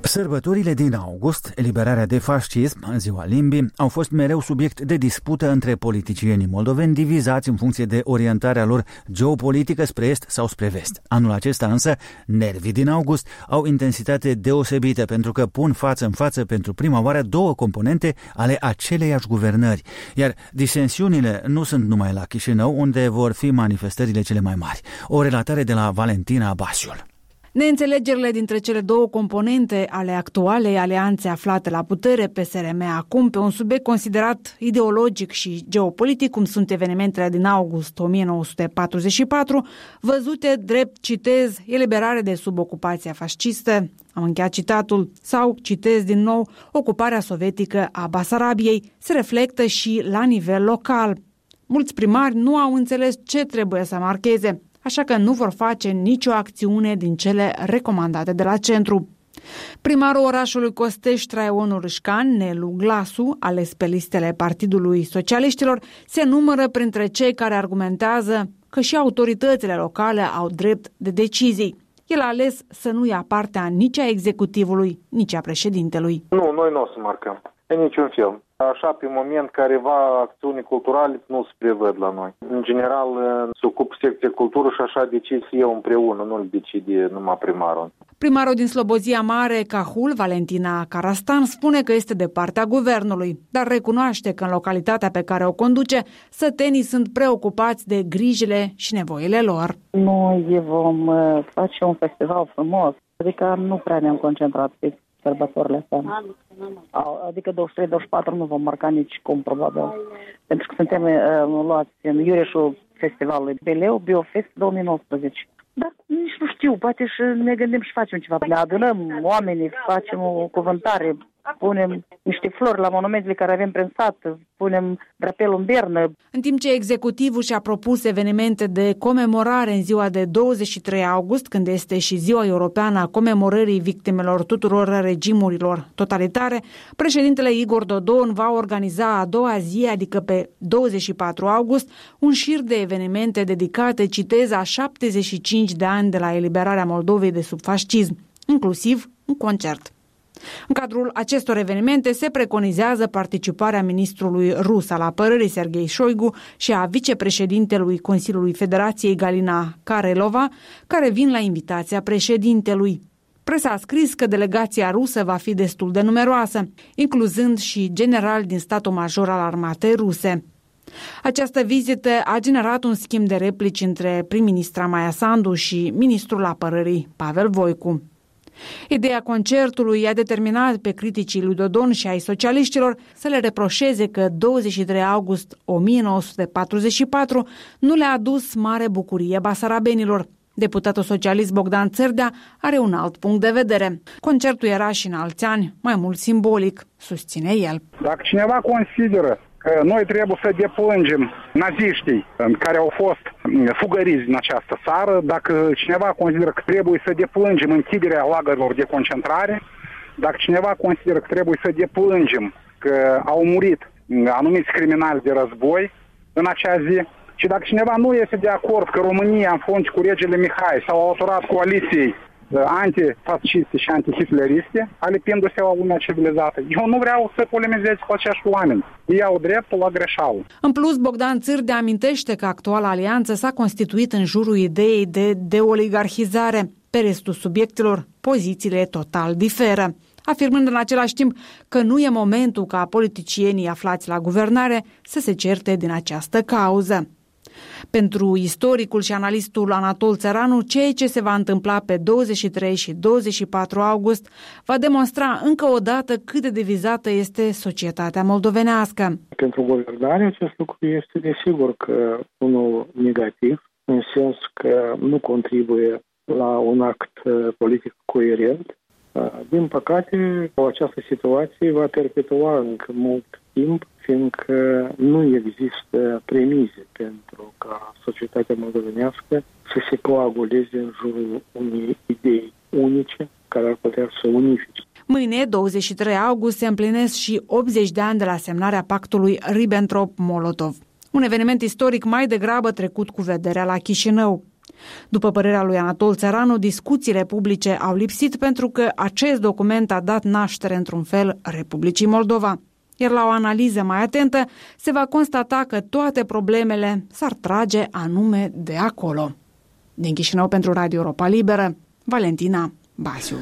Sărbătorile din august, eliberarea de fascism, în ziua limbii, au fost mereu subiect de dispută între politicienii moldoveni divizați în funcție de orientarea lor geopolitică spre est sau spre vest. Anul acesta însă, nervii din august au intensitate deosebită pentru că pun față în față pentru prima oară două componente ale aceleiași guvernări, iar disensiunile nu sunt numai la Chișinău, unde vor fi manifestările cele mai mari. O relatare de la Valentina Basiul. Neînțelegerile dintre cele două componente ale actualei alianțe aflate la putere, PSRM acum, pe un subiect considerat ideologic și geopolitic, cum sunt evenimentele din august 1944, văzute drept, citez, eliberare de sub ocupația fascistă, am încheiat citatul, sau, citez din nou, ocuparea sovietică a Basarabiei, se reflectă și la nivel local. Mulți primari nu au înțeles ce trebuie să marcheze, așa că nu vor face nicio acțiune din cele recomandate de la centru. Primarul orașului Costești, Traion Râșcan, Nelu Glasu, ales pe listele Partidului Socialiștilor, se numără printre cei care argumentează că și autoritățile locale au drept de decizii. El a ales să nu ia partea nici a executivului, nici a președintelui. Nu, noi nu o să marcăm, în niciun fel. Așa, pe moment, careva acțiuni culturale nu se prevăd la noi. În general, se ocupă secția cultură și așa decid eu împreună, nu-l decide numai primarul. Primarul din Slobozia Mare, Cahul, Valentina Carastan, spune că este de partea guvernului, dar recunoaște că în localitatea pe care o conduce, sătenii sunt preocupați de grijile și nevoile lor. Noi vom face un festival frumos, adică nu prea ne-am concentrat pe sărbătorile astea. Adică 23-24 nu vom marca nici cum, probabil. Pentru că suntem luați în iureșul festivalului Beleu, Biofest 2019. Dar nici nu știu, poate și ne gândim și facem ceva. Ne adunăm oamenii, facem o cuvântare, punem niște flori la monumentele care avem prin sat, punem drapelul în bernă. În timp ce executivul și-a propus evenimente de comemorare în ziua de 23 august, când este și ziua europeană a comemorării victimelor tuturor regimurilor totalitare, președintele Igor Dodon va organiza a doua zi, adică pe 24 august, un șir de evenimente dedicate, citez, a 75 de ani de la eliberarea Moldovei de sub fascism, inclusiv un concert. În cadrul acestor evenimente se preconizează participarea ministrului rus al apărării Serghei Șoigu și a vicepreședintelui Consiliului Federației Galina Karelova, care vin la invitația președintelui. Presa a scris că delegația rusă va fi destul de numeroasă, incluzând și generali din statul major al armatei ruse. Această vizită a generat un schimb de replici între prim-ministra Maia Sandu și ministrul apărării Pavel Voicu. Ideea concertului a determinat pe criticii lui Dodon și ai socialiștilor să le reproșeze că 23 august 1944 nu le-a adus mare bucurie basarabenilor. Deputatul socialist Bogdan Țârdea are un alt punct de vedere. Concertul era și în alți ani mai mult simbolic, susține el. Dacă cineva consideră că noi trebuie să deplângem naziștii care au fost fugăriți în această țară, dacă cineva consideră că trebuie să deplângem închiderea lagărilor de concentrare, dacă cineva consideră că trebuie să deplângem că au murit anumiți criminali de război în acea zi, și dacă cineva nu este de acord că România, în frunte cu regele Mihai, s-au alăturat coaliției antifasciste și antihitleriste, alipindu-se la lumea civilizată. Eu nu vreau să polemizez cu acești oameni. Ei au dreptul la greșeală. În plus, Bogdan Țârdea amintește că actuala alianță s-a constituit în jurul ideii de deoligarhizare. Pe restul subiectelor, pozițiile total diferă, afirmând în același timp că nu e momentul ca politicienii aflați la guvernare să se certe din această cauză. Pentru istoricul și analistul Anatol Țăranu, ceea ce se va întâmpla pe 23 și 24 august va demonstra încă o dată cât de divizată este societatea moldovenească. Pentru guvernare acest lucru este desigur că unul negativ, în sens că nu contribuie la un act politic coerent. Din păcate, această situație va perpetua încă mult timp, fiindcă nu există premize pentru ca societatea moldovenească să se coaguleze în jurul unei idei unice care ar putea să unifice. Mâine, 23 august, se împlinesc și 80 de ani de la semnarea pactului Ribbentrop-Molotov. Un eveniment istoric mai degrabă trecut cu vederea la Chișinău. După părerea lui Anatol Țăranu, discuțiile publice au lipsit pentru că acest document a dat naștere, într-un fel, Republicii Moldova. Iar la o analiză mai atentă se va constata că toate problemele s-ar trage anume de acolo. Din Chișinău pentru Radio Europa Liberă, Valentina Basiu.